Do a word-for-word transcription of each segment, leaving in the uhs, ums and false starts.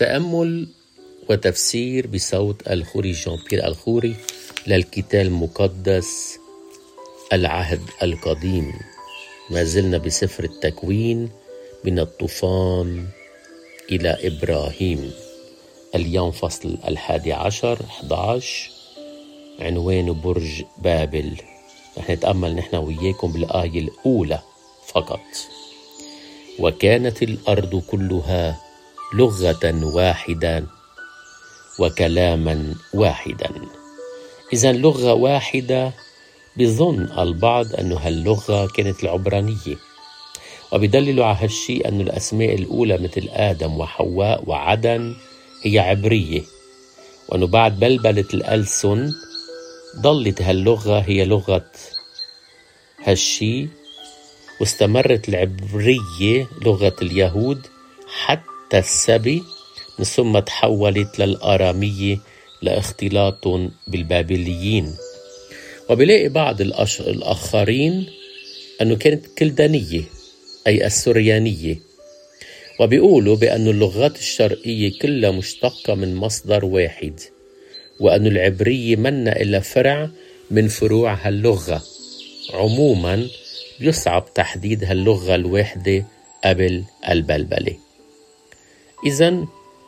تأمل وتفسير بصوت الخوري جان بيير الخوري للكتاب المقدس العهد القديم. ما زلنا بسفر التكوين من الطوفان إلى إبراهيم. اليوم فصل الحادي عشر أحد عشر، عنوان برج بابل. رح نتأمل نحن وياكم بالآية الأولى فقط. وكانت الأرض كلها لغة واحدة وكلاما واحدا. إذن لغة واحدة، بظن البعض أن هاللغة كانت العبرانية، وبدللوا على هالشيء أن الأسماء الأولى مثل آدم وحواء وعدن هي عبرية، وأنه بعد بلبلة الألسن ضلت هاللغة هي لغة هالشيء، واستمرت العبرية لغة اليهود حتى السبي، من ثم تحولت للآرامية لاختلاط بالبابليين. وبلاقي بعض الأش... الآخرين أنه كانت كلدانية أي السريانية، وبيقولوا بأن اللغات الشرقية كلها مشتقة من مصدر واحد، وأن العبرية منا إلا فرع من فروع هاللغة. عموما يصعب تحديد هاللغة الواحدة قبل البلبلة. إذن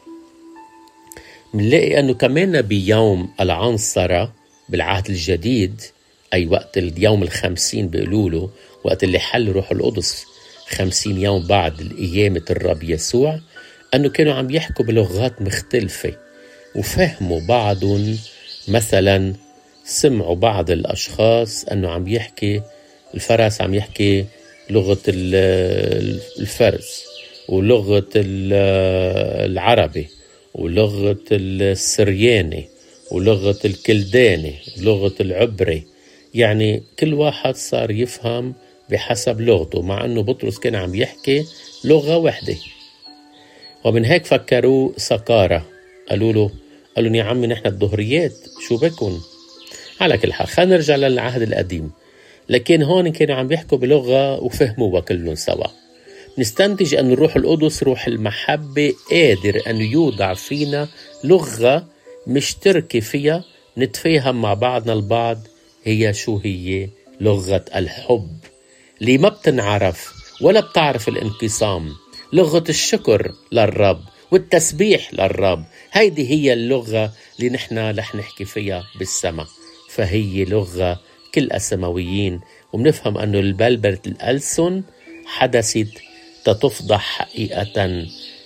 منلاقي أنه كمان بيوم العنصرة بالعهد الجديد، أي وقت اليوم الخمسين بيقولوله، وقت اللي حل روح القدس خمسين يوم بعد قيامة الرب يسوع، أنه كانوا عم يحكوا بلغات مختلفة وفهموا بعضهم. مثلا سمعوا بعض الأشخاص أنه عم يحكي الفرس عم يحكي لغة الفرس، ولغة العربي، ولغة السرياني، ولغة الكلداني، ولغة العبري. يعني كل واحد صار يفهم بحسب لغته، مع أنه بطرس كان عم يحكي لغة واحدة. ومن هيك فكروا سكارة، قالوا له قالوا يا عمي نحن الظهريات شو بكن. على كل حال خلينا نرجع للعهد القديم، لكن هون كانوا عم يحكوا بلغة وفهموا كلهم سوا. نستنتج أن الروح القدس روح المحبة قادر أن يوضع فينا لغة مشتركة فيها نتفاهم مع بعضنا البعض. هي شو هي؟ لغة الحب اللي ما بتنعرف ولا بتعرف الانقسام، لغة الشكر للرب والتسبيح للرب. هيدي هي اللغة اللي نحن رح نحكي فيها بالسماء، فهي لغة كل السماويين. ومنفهم أنه البلبلة الألسن حدثت تتفضح حقيقة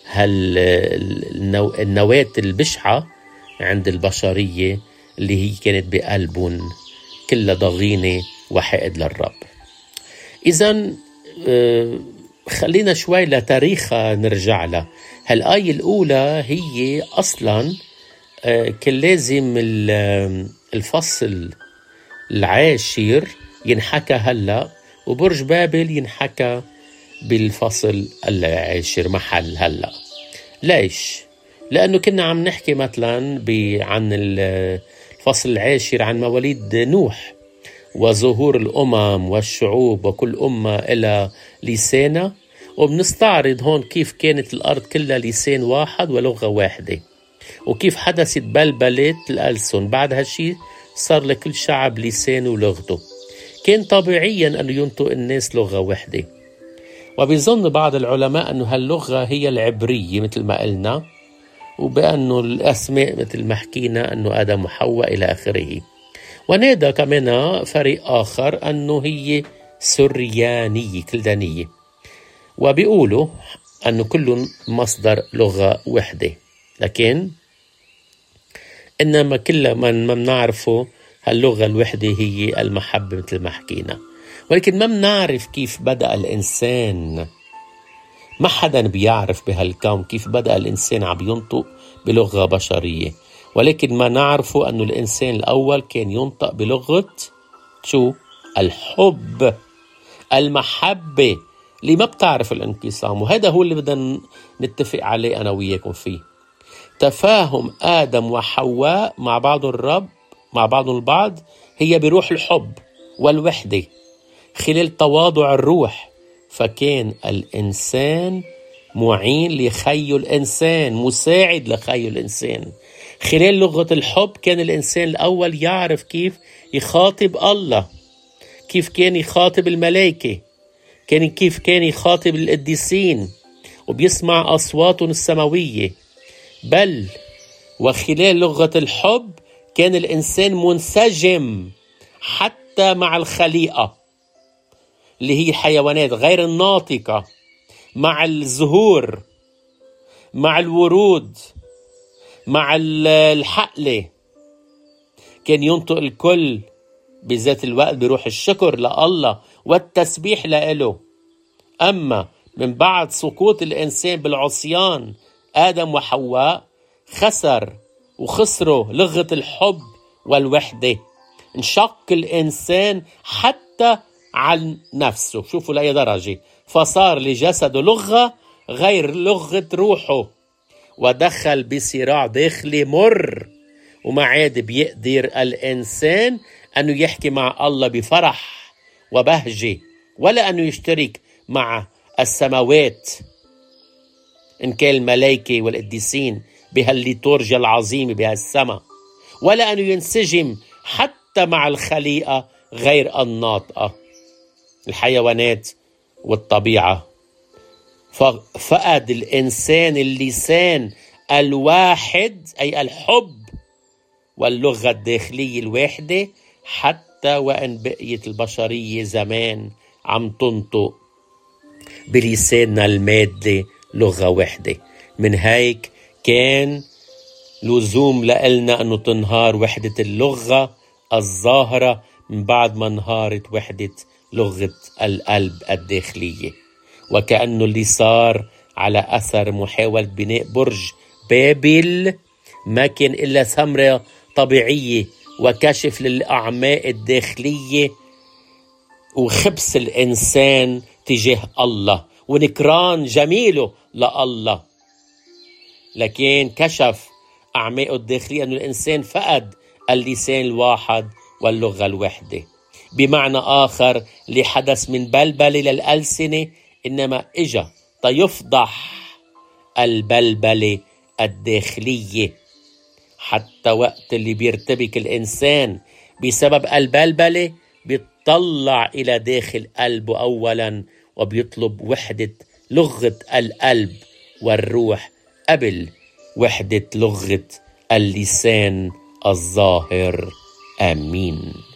هالنواة البشعة عند البشرية اللي هي كانت بقلبهم كلها ضغينة وحقد للرب. إذن خلينا شوي لتاريخها نرجع لها. هالآية الأولى هي أصلا كان لازم الفصل العاشر ينحكى هلأ، وبرج بابل ينحكى بالفصل العاشر محل هلأ. ليش؟ لأنه كنا عم نحكي مثلا عن الفصل العاشر عن مواليد نوح وظهور الأمم والشعوب، وكل أمة إلى لسانة، وبنستعرض هون كيف كانت الأرض كلها لسان واحد ولغة واحدة، وكيف حدثت بلبلة الألسن. بعد هالشي صار لكل شعب لسانه ولغته. كان طبيعيا أن ينطق الناس لغة واحدة، وبيظن بعض العلماء أنه هاللغة هي العبرية مثل ما قلنا، وبأنه الأسماء مثل ما حكينا أنه آدم وحواء إلى آخره. ونادى كمان فريق آخر أنه هي سريانية كلدانية، وبيقولوا أنه كل مصدر لغة واحدة. لكن إنما كل من ما بنعرفه هاللغة الوحدة هي المحبة مثل ما حكينا. ولكن ما بنعرف كيف بدأ الإنسان. ما حدا بيعرف بهالكون كيف بدأ الإنسان عم ينطق بلغة بشرية، ولكن ما نعرفه أنه الإنسان الأول كان ينطق بلغة شو؟ الحب، المحبة اللي ما بتعرف الانقسام. وهذا هو اللي بدنا نتفق عليه أنا وياكم فيه. تفاهم آدم وحواء مع بعض الرب مع بعض البعض هي بروح الحب والوحدة خلال تواضع الروح. فكان الإنسان معين لخي الإنسان، مساعد لخي الإنسان. خلال لغة الحب كان الإنسان الأول يعرف كيف يخاطب الله، كيف كان يخاطب الملائكة، كان كيف كان يخاطب القديسين وبيسمع أصواتهم السماوية. بل وخلال لغة الحب كان الإنسان منسجم حتى مع الخليقة اللي هي الحيوانات غير الناطقة، مع الزهور، مع الورود، مع الحقلة. كان ينطق الكل بذات الوقت بروح الشكر لله والتسبيح لإله. أما من بعد سقوط الإنسان بالعصيان آدم وحواء خسر وخسروا لغة الحب والوحدة، انشق الإنسان حتى عن نفسه. شوفوا لأي درجة، فصار لجسده لغة غير لغة روحه، ودخل بصراع داخلي مر، وما عاد بيقدر الإنسان أنه يحكي مع الله بفرح وبهجة، ولا أنه يشترك مع السماوات إن كان الملائكة والقديسين بهالليتورجيا العظيمة بهالسماء، ولا أنه ينسجم حتى مع الخليقة غير الناطقة، الحيوانات والطبيعة. فقد الإنسان اللسان الواحد أي الحب واللغة الداخلية الواحدة، حتى وإن بقيت البشرية زمان عم تنطق بلساننا المادي لغة واحدة. من هيك كان لزوم لنا أنه تنهار وحدة اللغة الظاهرة من بعد ما انهارت وحدة لغة القلب الداخلية. وكأنه اللي صار على أثر محاولة بناء برج بابل ما كان إلا ثمرة طبيعية وكشف للأعماق الداخلية وخبث الإنسان تجاه الله ونكران جميله لله. لكن كشف أعماقه الداخلية أن الإنسان فقد اللسان الواحد واللغة الوحدة. بمعنى آخر، لحدث من بلبلة للألسنة، إنما إجا تيفضح البلبلة الداخلية. حتى وقت اللي بيرتبك الإنسان بسبب البلبلة بيطلع إلى داخل قلبه أولا وبيطلب وحدة لغة القلب والروح قبل وحدة لغة اللسان الظاهر. آمين.